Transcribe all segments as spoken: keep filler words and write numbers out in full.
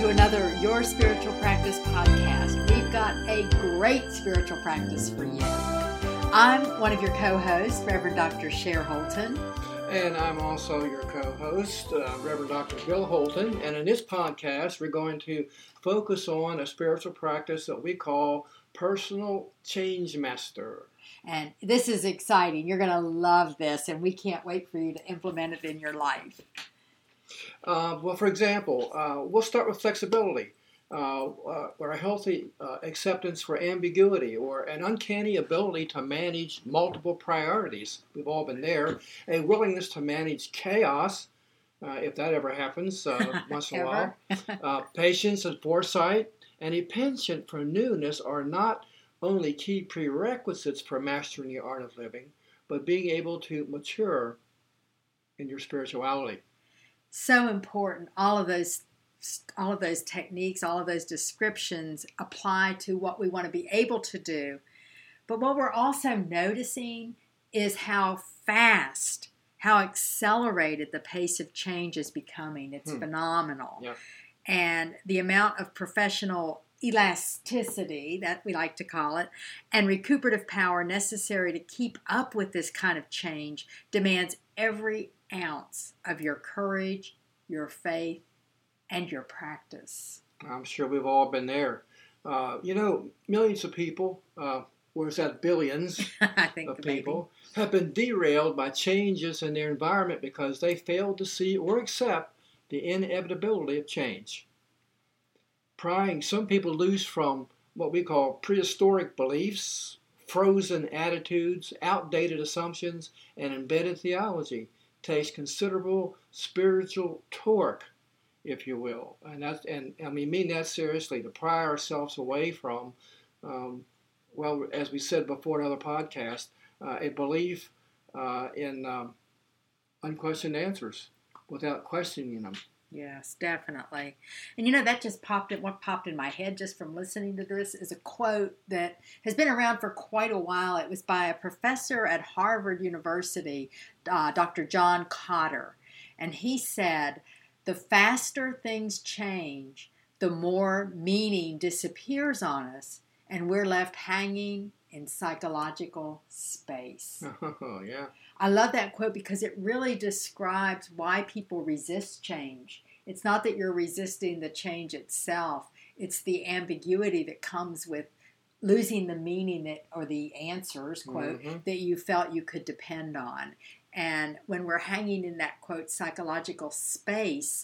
another Your Spiritual Practice podcast. We've got a great spiritual practice for you. I'm one of your co-hosts, Reverend Doctor Cher Holton. And I'm also your co-host, uh, Reverend Doctor Bill Holton. And in this podcast, we're going to focus on a spiritual practice that we call Personal Change Master. And this is exciting. You're going to love this, and we can't wait for you to implement it in your life. Uh, well, for example, uh, we'll start with flexibility, uh, uh, or a healthy uh, acceptance for ambiguity, or an uncanny ability to manage multiple priorities. We've all been there. A willingness to manage chaos, uh, if that ever happens uh, once in a while. Uh, patience and foresight, and a penchant for newness are not only key prerequisites for mastering the art of living, but being able to mature in your spirituality. So important. All of those all of those techniques, all of those descriptions apply to what we want to be able to do. But what we're also noticing is how fast, how accelerated the pace of change is becoming. It's hmm. phenomenal. Yeah. And the amount of professional elasticity, that we like to call it, and recuperative power necessary to keep up with this kind of change demands every ounce of your courage, your faith, and your practice. I'm sure we've all been there. Uh, you know, millions of people, uh, or is that billions I think of people, maybe. have been derailed by changes in their environment because they failed to see or accept the inevitability of change. Prying, some people lose from what we call prehistoric beliefs, frozen attitudes, outdated assumptions, and embedded theology. Takes considerable spiritual torque, if you will, and that's and, and we mean that seriously, to pry ourselves away from, um, well, as we said before in another podcast, uh, a belief uh, in um, unquestioned answers without questioning them. Yes, definitely. And you know, that just popped in, what popped in my head just from listening to this is a quote that has been around for quite a while. It was by a professor at Harvard University, uh, Doctor John Kotter. And he said, the faster things change, the more meaning disappears on us, and we're left hanging in psychological space. Oh, yeah. I love that quote because it really describes why people resist change. It's not that you're resisting the change itself. It's the ambiguity that comes with losing the meaning that, or the answers, quote, mm-hmm. that you felt you could depend on. And when we're hanging in that, quote, psychological space,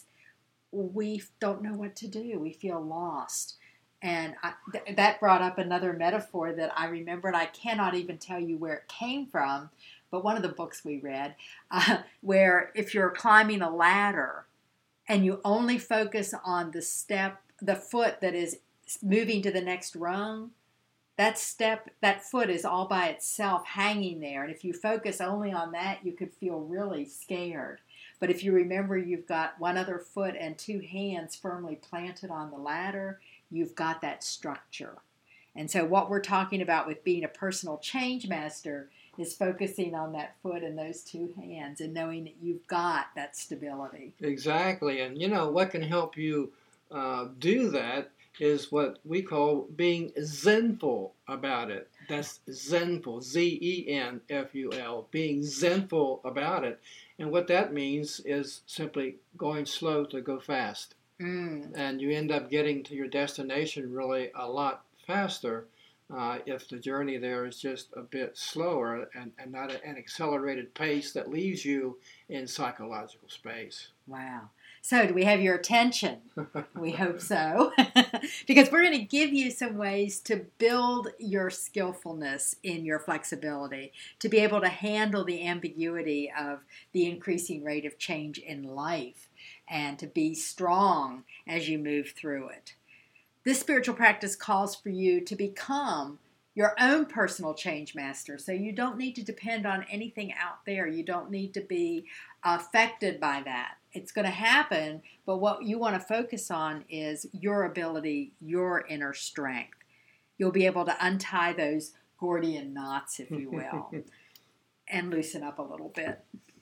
we don't know what to do. We feel lost. And I, th- that brought up another metaphor that I remembered. I cannot even tell you where it came from, but one of the books we read, uh, where if you're climbing a ladder and you only focus on the step, the foot that is moving to the next rung, that step, that foot is all by itself hanging there. And if you focus only on that, you could feel really scared. But if you remember you've got one other foot and two hands firmly planted on the ladder, you've got that structure. And so what we're talking about with being a personal change master is focusing on that foot and those two hands and knowing that you've got that stability. Exactly. And, you know, what can help you uh, do that is what we call being zenful about it. That's zenful, Z E N F U L, being zenful about it. And what that means is simply going slow to go fast. Mm. And you end up getting to your destination really a lot faster uh, if the journey there is just a bit slower and, and not an accelerated pace that leaves you in psychological space. Wow. So do we have your attention? We hope so. Because we're going to give you some ways to build your skillfulness in your flexibility, to be able to handle the ambiguity of the increasing rate of change in life, and to be strong as you move through it. This spiritual practice calls for you to become your own personal change master. So you don't need to depend on anything out there. You don't need to be affected by that. It's going to happen, but what you want to focus on is your ability, your inner strength. You'll be able to untie those Gordian knots, if you will, and loosen up a little bit.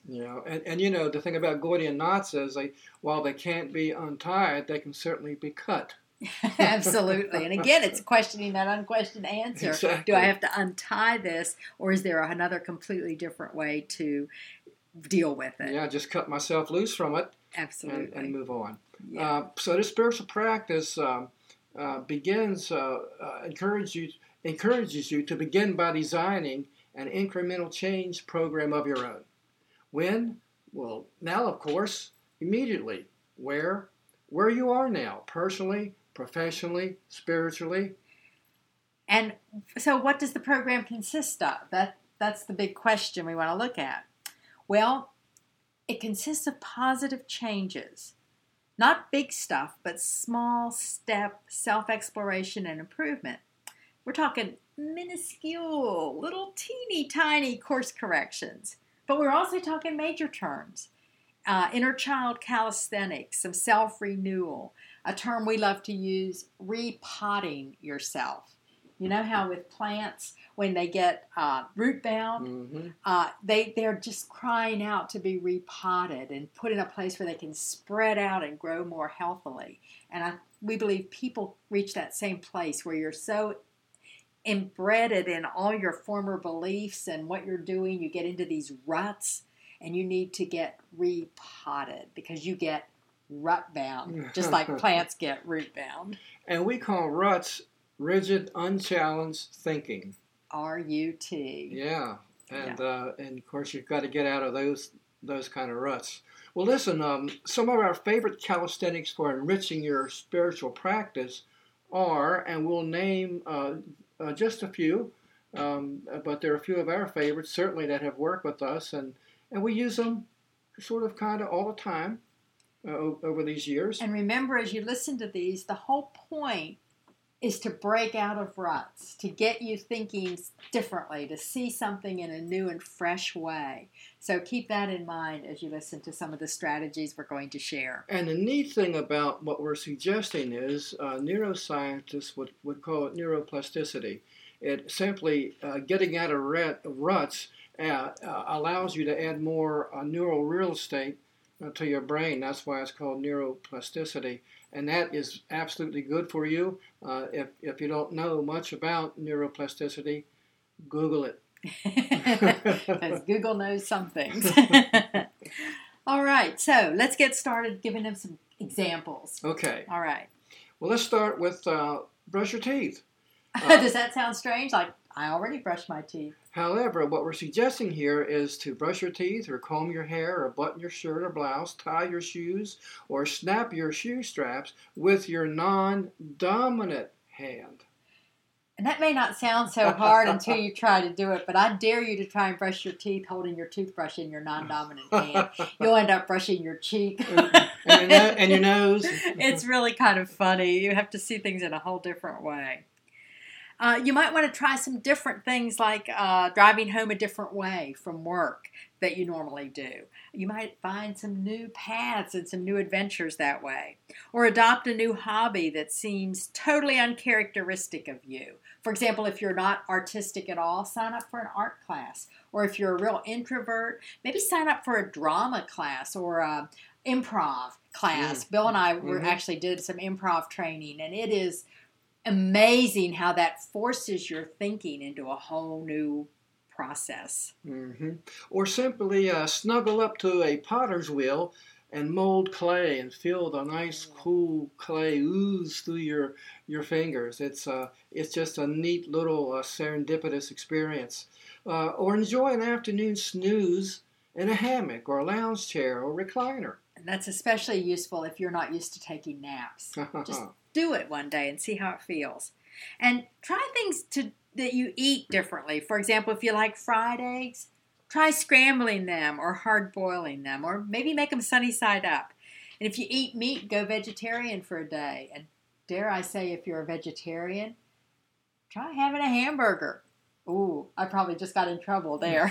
You know, and, and you know, the thing about Gordian knots is they, while they can't be untied, they can certainly be cut. Absolutely. And again, it's questioning that unquestioned answer. Exactly. Do I have to untie this, or is there another completely different way to deal with it? Yeah, just cut myself loose from it. Absolutely. And, and move on. Yeah. Uh, so this spiritual practice um, uh, begins, uh, uh, encourage you, encourages you to begin by designing an incremental change program of your own. When? Well, now, of course, immediately. Where? Where you are now, personally, professionally, spiritually. And so what does the program consist of? That That's the big question we want to look at. Well, it consists of positive changes. Not big stuff, but small step self-exploration and improvement. We're talking minuscule, little teeny tiny course corrections. But we're also talking major terms. Uh, inner child calisthenics, some self-renewal, a term we love to use, repotting yourself. You know how with plants, when they get uh, root bound, Mm-hmm. uh, they, they're just crying out to be repotted and put in a place where they can spread out and grow more healthily. And I, we believe people reach that same place where you're so embedded in all your former beliefs and what you're doing, you get into these ruts. And you need to get repotted because you get rut bound, just like plants get root bound. And we call ruts rigid, unchallenged thinking. R U T. Yeah, and Yeah. Uh, and of course you've got to get out of those those kind of ruts. Well, listen, um, some of our favorite calisthenics for enriching your spiritual practice are, and we'll name uh, uh, just a few, um, but there are a few of our favorites certainly that have worked with us, and. And we use them sort of kind of all the time uh, over these years. And remember, as you listen to these, the whole point is to break out of ruts, to get you thinking differently, to see something in a new and fresh way. So keep that in mind as you listen to some of the strategies we're going to share. And the neat thing about what we're suggesting is uh, neuroscientists would, would call it neuroplasticity. It simply uh, getting out of rut, ruts Uh, uh, allows you to add more uh, neural real estate uh, to your brain. That's why it's called neuroplasticity. And that is absolutely good for you. Uh, if, if you don't know much about neuroplasticity, Google it. Because Google knows some things. All right, so let's get started giving them some examples. Okay. All right. Well, let's start with uh, brush your teeth. Uh, Does that sound strange? Like, I already brushed my teeth. However, what we're suggesting here is to brush your teeth or comb your hair or button your shirt or blouse, tie your shoes, or snap your shoe straps with your non-dominant hand. And that may not sound so hard until you try to do it, but I dare you to try and brush your teeth holding your toothbrush in your non-dominant hand. You'll end up brushing your cheek. and, your no- and your nose. It's really kind of funny. You have to see things in a whole different way. Uh, you might want to try some different things like uh, driving home a different way from work that you normally do. You might find some new paths and some new adventures that way. Or adopt a new hobby that seems totally uncharacteristic of you. For example, if you're not artistic at all, sign up for an art class. Or if you're a real introvert, maybe sign up for a drama class or a improv class. Mm. Bill and I were mm-hmm. actually did some improv training, and it is amazing how that forces your thinking into a whole new process. Mm-hmm. Or simply uh, snuggle up to a potter's wheel and mold clay and feel the nice, cool clay ooze through your your fingers. It's uh, it's just a neat little uh, serendipitous experience. Uh, or enjoy an afternoon snooze in a hammock or a lounge chair or recliner. And that's especially useful if you're not used to taking naps. Just do it one day and see how it feels. And try things to that you eat differently. For example, if you like fried eggs, try scrambling them or hard boiling them, or maybe make them sunny side up. And if you eat meat, go vegetarian for a day. And dare I say, if you're a vegetarian, try having a hamburger. Ooh, I probably just got in trouble there.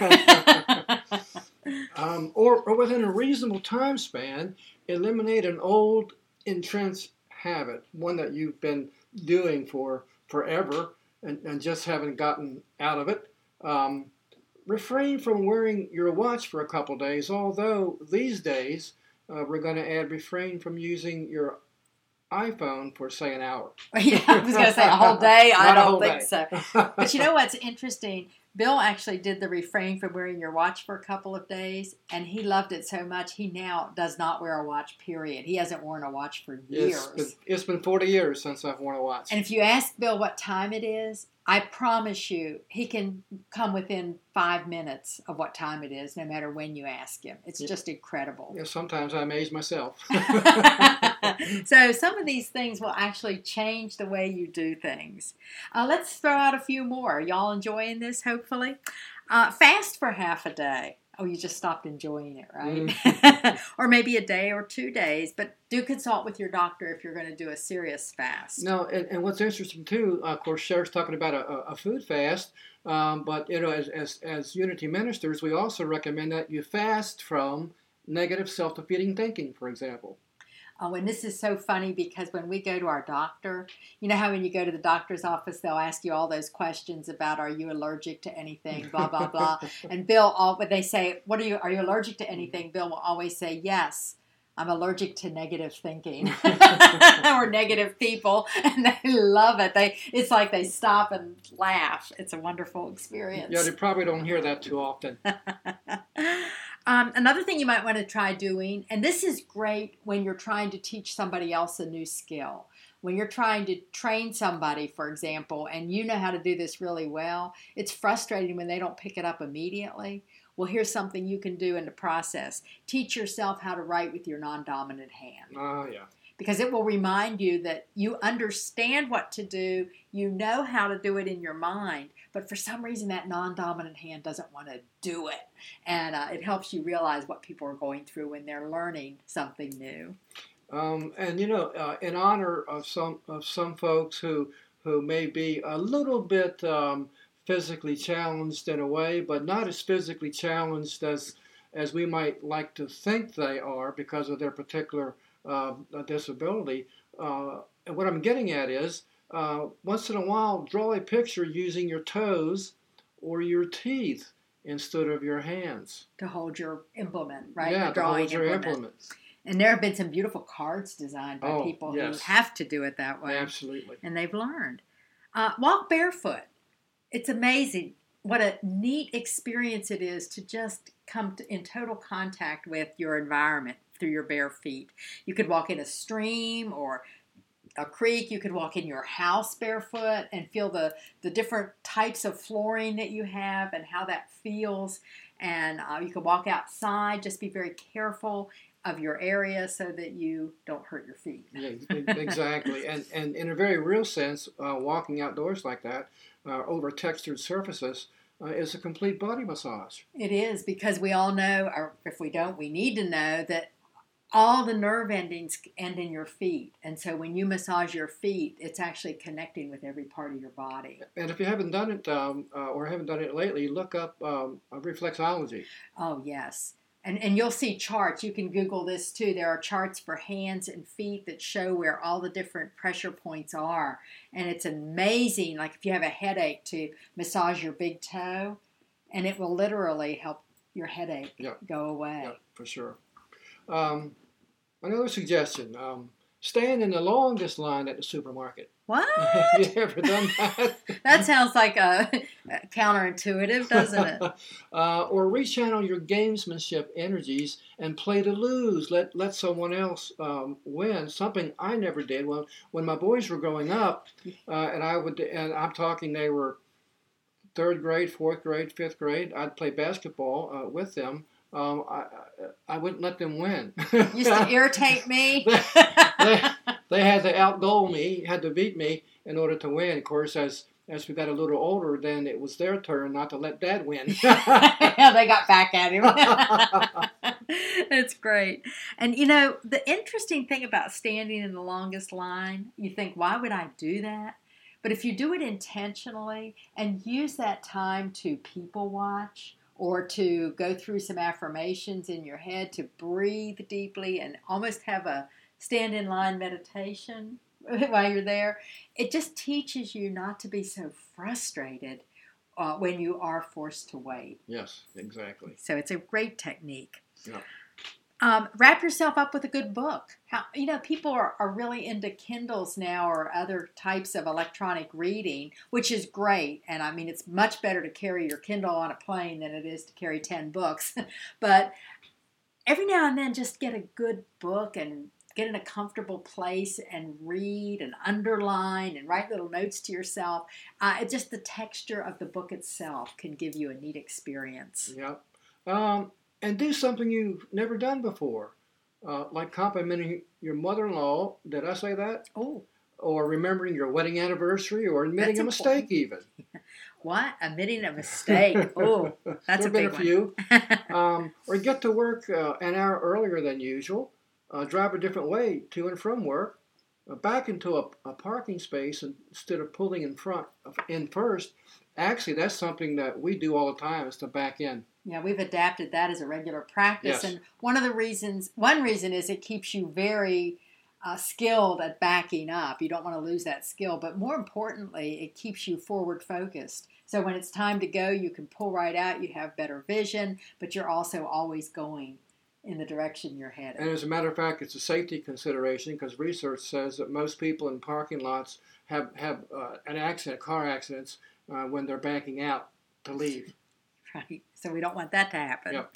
um, or, or within a reasonable time span, eliminate an old entrenched habit, one that you've been doing for forever and, and just haven't gotten out of it. Um, refrain from wearing your watch for a couple days, although these days uh, we're going to add refrain from using your iPhone for, say, an hour. Yeah, I was going to say a whole day. I Not a don't whole think day. so. But you know what's interesting? Bill actually did the refrain from wearing your watch for a couple of days, and he loved it so much he now does not wear a watch, period. He hasn't worn a watch for years. It's been, it's been forty years since I've worn a watch. And if you ask Bill what time it is, I promise you he can come within five minutes of what time it is, no matter when you ask him. It's Yeah. just incredible. Yeah, sometimes I amaze myself. So some of these things will actually change the way you do things. Uh, let's throw out a few more. Y'all enjoying this, hopefully? Uh, fast for half a day. Oh, you just stopped enjoying it, right? Mm. Or maybe a day or two days, but do consult with your doctor if you're going to do a serious fast. No, and, and what's interesting too, uh, of course, Cher's talking about a, a food fast, um, but you know, as, as as Unity ministers, we also recommend that you fast from negative self-defeating thinking, for example. Oh, and this is so funny because when we go to our doctor, you know how when you go to the doctor's office, they'll ask you all those questions about, are you allergic to anything, blah, blah, blah. And Bill, all, when they say, what are you, are you allergic to anything? Bill will always say, yes, I'm allergic to negative thinking or negative people. And they love it. They, it's like they stop and laugh. It's a wonderful experience. Yeah, they probably don't hear that too often. Um, another thing you might want to try doing, and this is great when you're trying to teach somebody else a new skill. When you're trying to train somebody, for example, and you know how to do this really well, it's frustrating when they don't pick it up immediately. Well, here's something you can do in the process. Teach yourself how to write with your non-dominant hand. Oh, yeah. Because it will remind you that you understand what to do, you know how to do it in your mind, but for some reason that non-dominant hand doesn't want to do it. And uh, it helps you realize what people are going through when they're learning something new. Um, and you know, uh, in honor of some of some folks who who may be a little bit um, physically challenged in a way, but not as physically challenged as as we might like to think they are because of their particular uh, disability. Uh, and what I'm getting at is, uh, once in a while, draw a picture using your toes or your teeth instead of your hands. To hold your implement, right? Yeah, the to drawing hold your implement. implement. And there have been some beautiful cards designed by Oh, people yes. who have to do it that way. Absolutely. And they've learned. Uh, walk barefoot. It's amazing what a neat experience it is to just come to, in total contact with your environment through your bare feet. You could walk in a stream or a creek. You could walk in your house barefoot and feel the, the different types of flooring that you have and how that feels. And uh, you could walk outside. Just be very careful of your area so that you don't hurt your feet. Yeah, exactly. and, and in a very real sense, uh, walking outdoors like that uh, over textured surfaces uh, is a complete body massage. It is, because we all know, or if we don't, we need to know that all the nerve endings end in your feet. And so when you massage your feet, it's actually connecting with every part of your body. And if you haven't done it um, uh, or haven't done it lately, look up um, reflexology. Oh, yes. And and you'll see charts. You can Google this too. There are charts for hands and feet that show where all the different pressure points are. And it's amazing, like if you have a headache, to massage your big toe, and it will literally help your headache Yep. go away. Yeah, for sure. Um, another suggestion, um, stand in the longest line at the supermarket. What? Have you ever done that? That sounds like a, a counterintuitive, doesn't it? uh, or rechannel your gamesmanship energies and play to lose. Let let someone else um, win. Something I never did. Well, when my boys were growing up, uh, and I would, and I'm talking, they were third grade, fourth grade, fifth grade. I'd play basketball uh, with them. Um, I, I wouldn't let them win. Used to irritate me. they, they had to outgoal me, had to beat me in order to win. Of course, as as we got a little older, then it was their turn not to let Dad win. Yeah, they got back at him. It's great. And, you know, the interesting thing about standing in the longest line, you think, why would I do that? But if you do it intentionally and use that time to people watch, or to go through some affirmations in your head, to breathe deeply and almost have a stand in line meditation while you're there, it just teaches you not to be so frustrated uh, when you are forced to wait. Yes, exactly. So it's a great technique. Yeah. Um, wrap yourself up with a good book. How, you know, people are, are really into Kindles now or other types of electronic reading, which is great. And I mean, it's much better to carry your Kindle on a plane than it is to carry ten books. But every now and then, just get a good book and get in a comfortable place and read and underline and write little notes to yourself. Uh, it just the texture of the book itself can give you a neat experience. Yeah. Um, and do something you've never done before, uh, like complimenting your mother-in-law. Did I say that? Oh. Or remembering your wedding anniversary, or admitting That's a mistake even. What? Admitting a mistake. Oh, that's a big one. There have been a few. um, or get to work uh, an hour earlier than usual. Uh, drive a different way to and from work. Uh, back into a, a parking space instead of pulling in front of, in first. Actually, that's something that we do all the time, is to back in. Yeah, we've adapted that as a regular practice. Yes. And one of the reasons, one reason is it keeps you very uh, skilled at backing up. You don't want to lose that skill. But more importantly, it keeps you forward focused. So when it's time to go, you can pull right out. You have better vision, but you're also always going in the direction you're headed. And as a matter of fact, it's a safety consideration, because research says that most people in parking lots have, have uh, an accident, car accidents, uh, when they're backing out to leave. Right. So we don't want that to happen. Yep.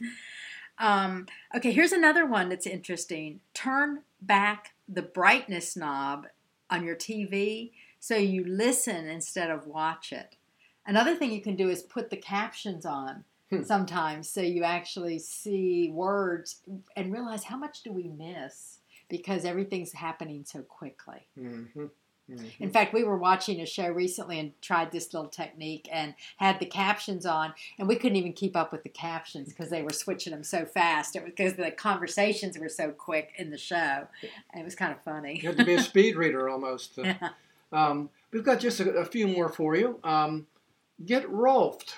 Um, okay, here's another one that's interesting. Turn back the brightness knob on your T V so you listen instead of watch it. Another thing you can do is put the captions on hmm. sometimes, so you actually see words and realize how much do we miss because everything's happening so quickly. Mm-hmm. Mm-hmm. In fact, we were watching a show recently and tried this little technique and had the captions on, and we couldn't even keep up with the captions because they were switching them so fast. It was because the conversations were so quick in the show. It was kind of funny. You had to be a speed reader almost. Uh, um, we've got just a, a few more for you. Um, get Rolfed.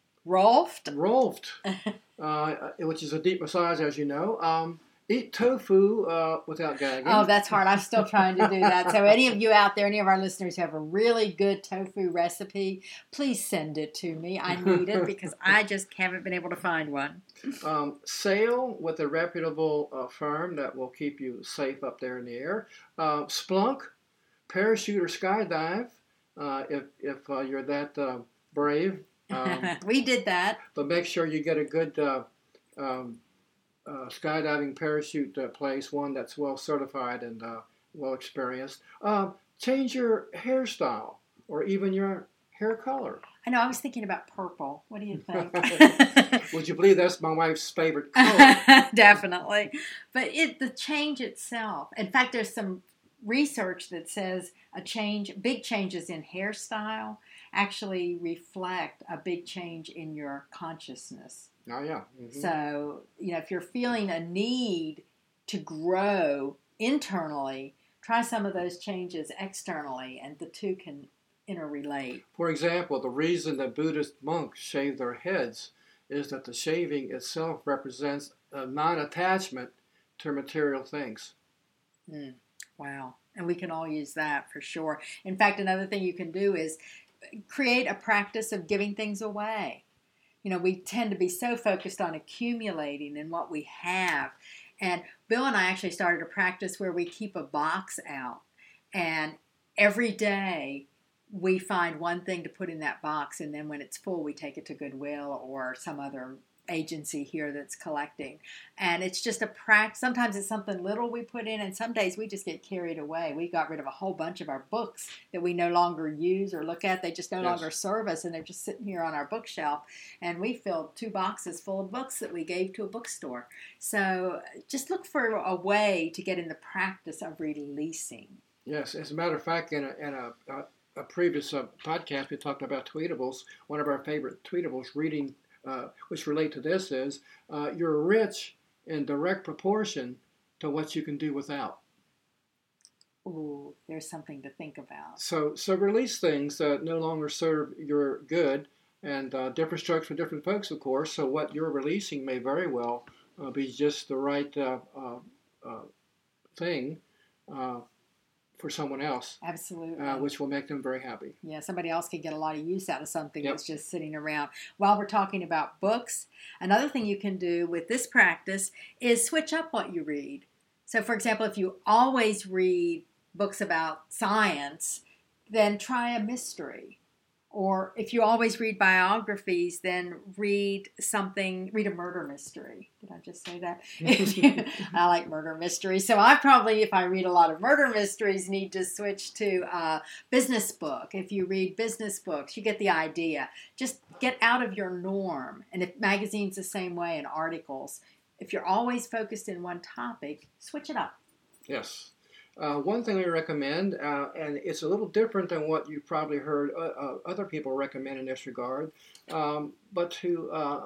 Rolfed? Rolfed, uh, which is a deep massage, as you know. Um, Eat tofu uh, without gagging. Oh, that's hard. I'm still trying to do that. So any of you out there, any of our listeners who have a really good tofu recipe, please send it to me. I need it because I just haven't been able to find one. Um, sail with a reputable uh, firm that will keep you safe up there in the air. Uh, splunk, parachute or skydive uh, if, if uh, you're that uh, brave. Um, we did that. But make sure you get a good uh, um, Uh, skydiving parachute uh, place, one that's well certified and uh, well experienced. Uh, change your hairstyle or even your hair color. I know, I was thinking about purple. What do you think? Would you believe that's my wife's favorite color? Definitely. But it the change itself. In fact, there's some research that says a change, big changes in hairstyle actually reflect a big change in your consciousness. Oh, yeah. Mm-hmm. So, you know, if you're feeling a need to grow internally, try some of those changes externally, and the two can interrelate. For example, the reason that Buddhist monks shave their heads is that the shaving itself represents a non-attachment to material things. Mm, wow. And we can all use that for sure. In fact, another thing you can do is create a practice of giving things away. You know, we tend to be so focused on accumulating and what we have. And Bill and I actually started a practice where we keep a box out. And every day we find one thing to put in that box. And then when it's full, we take it to Goodwill or some other agency here that's collecting. And it's just a practice. Sometimes it's something little we put in, and some days we just get carried away. We got rid of a whole bunch of our books that we no longer use or look at. They just no yes. longer serve us, and they're just sitting here on our bookshelf. And we filled two boxes full of books that we gave to a bookstore. So just look for a way to get in the practice of releasing. Yes, as a matter of fact, in a, in a, a, a previous uh, podcast, we talked about tweetables. One of our favorite tweetables, reading Uh, which relate to this, is uh, you're rich in direct proportion to what you can do without. Ooh, there's something to think about. So so release things that no longer serve your good, and uh, different strokes for different folks, of course. So what you're releasing may very well uh, be just the right uh, uh, uh, thing uh, for someone else. Absolutely. Uh, which will make them very happy. Yeah, somebody else can get a lot of use out of something Yep. that's just sitting around. While we're talking about books, another thing you can do with this practice is switch up what you read. So, for example, if you always read books about science, then try a mystery. Or if you always read biographies, then read something, read a murder mystery. Did I just say that? I like murder mysteries. So I probably, if I read a lot of murder mysteries, need to switch to a business book. If you read business books, you get the idea. Just get out of your norm. And if magazines the same way and articles, if you're always focused in one topic, switch it up. Yes. Uh, one thing we recommend, uh, and it's a little different than what you've probably heard uh, uh, other people recommend in this regard, um, but to uh,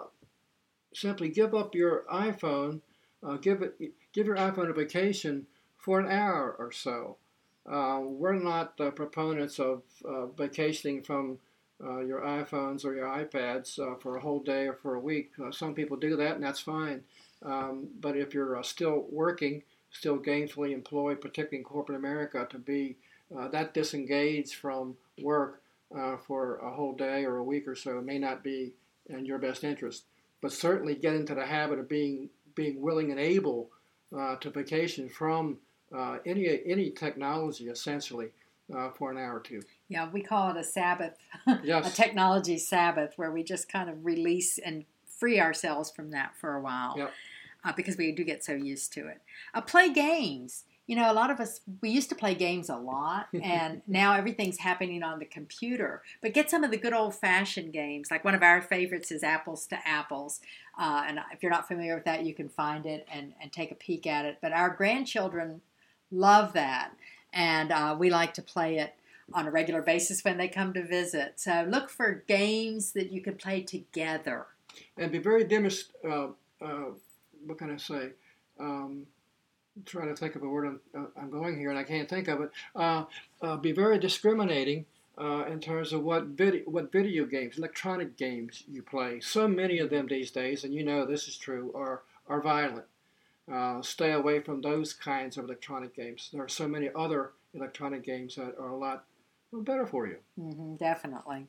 simply give up your iPhone, uh, give it, give your iPhone a vacation for an hour or so. Uh, we're not uh, proponents of uh, vacationing from uh, your iPhones or your iPads uh, for a whole day or for a week. Uh, some people do that, and that's fine. Um, but if you're uh, still working, still gainfully employed, particularly in corporate America, to be uh, that disengaged from work uh, for a whole day or a week or so may not be in your best interest. But certainly get into the habit of being being willing and able uh, to vacation from uh, any any technology, essentially, uh, for an hour or two. Yeah, we call it a Sabbath, Yes. a technology Sabbath, where we just kind of release and free ourselves from that for a while. Yep. Uh, because we do get so used to it. Uh, play games. You know, a lot of us, we used to play games a lot, and now everything's happening on the computer. But get some of the good old-fashioned games. Like one of our favorites is Apples to Apples. Uh, and if you're not familiar with that, you can find it and, and take a peek at it. But our grandchildren love that, and uh, we like to play it on a regular basis when they come to visit. So look for games that you can play together. And be very demonst- uh, uh, what can I say? Um, I'm trying to think of a word. I'm, uh, I'm going here and I can't think of it. Uh, uh, be very discriminating uh, in terms of what video, what video games, electronic games you play. So many of them these days, and you know this is true, are are violent. Uh, stay away from those kinds of electronic games. There are so many other electronic games that are a lot better for you. Mm-hmm, definitely.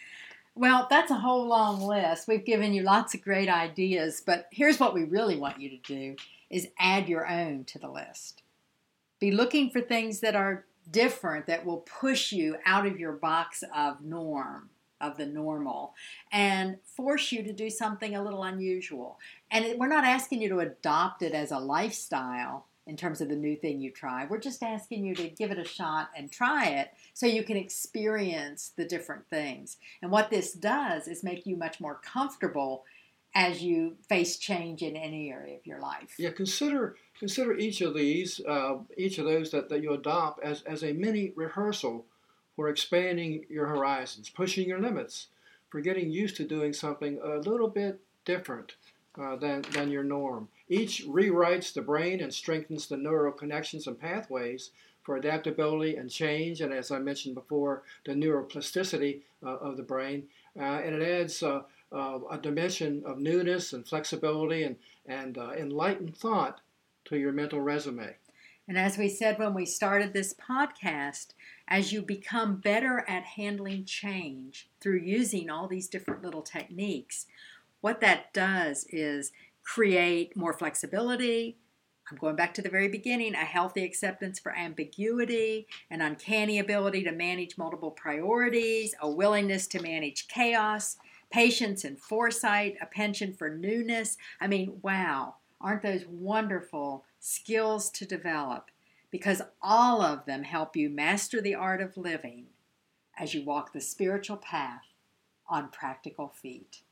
Well, that's a whole long list. We've given you lots of great ideas, but here's what we really want you to do is add your own to the list. Be looking for things that are different, that will push you out of your box of norm, of the normal, and force you to do something a little unusual. And it, we're not asking you to adopt it as a lifestyle in terms of the new thing you try. We're just asking you to give it a shot and try it so you can experience the different things. And what this does is make you much more comfortable as you face change in any area of your life. Yeah, consider consider each of these, uh, each of those that, that you adopt as, as a mini rehearsal for expanding your horizons, pushing your limits, for getting used to doing something a little bit different uh, than, than your norm. Each rewrites the brain and strengthens the neural connections and pathways for adaptability and change, and as I mentioned before, the neuroplasticity uh, of the brain. Uh, and it adds uh, uh, a dimension of newness and flexibility and, and uh, enlightened thought to your mental resume. And as we said when we started this podcast, as you become better at handling change through using all these different little techniques, what that does is create more flexibility. I'm going back to the very beginning, a healthy acceptance for ambiguity, an uncanny ability to manage multiple priorities, a willingness to manage chaos, patience and foresight, a penchant for newness. I mean, wow, aren't those wonderful skills to develop? Because all of them help you master the art of living as you walk the spiritual path on practical feet.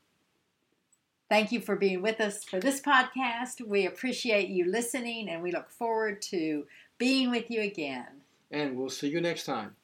Thank you for being with us for this podcast. We appreciate you listening, and we look forward to being with you again. And we'll see you next time.